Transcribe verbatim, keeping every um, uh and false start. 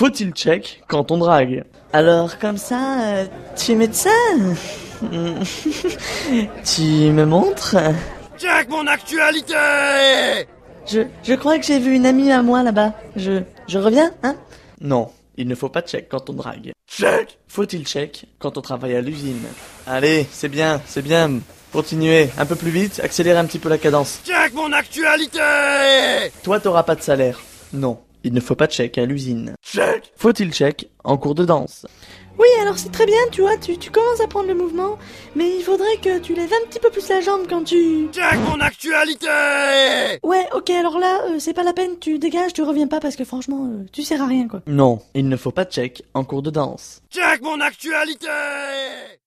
Faut-il check quand on drague? Alors comme ça, euh, tu es médecin? Tu me montres? Check mon actualité! Je, je crois que j'ai vu une amie à moi là-bas. Je, je reviens, hein? Non, il ne faut pas check quand on drague. Check! Faut-il check quand on travaille à l'usine? Allez, c'est bien, c'est bien. Continuez, un peu plus vite, accélérez un petit peu la cadence. Check mon actualité! Toi, t'auras pas de salaire. Non, il ne faut pas check à l'usine. Check! Faut-il check en cours de danse? Oui, alors c'est très bien, tu vois, tu, tu commences à prendre le mouvement, mais il faudrait que tu lèves un petit peu plus la jambe quand tu... Check mon actualité! Ouais, ok, alors là, euh, c'est pas la peine, tu dégages, tu reviens pas parce que franchement, euh, tu sers à rien, quoi. Non, il ne faut pas check en cours de danse. Check mon actualité!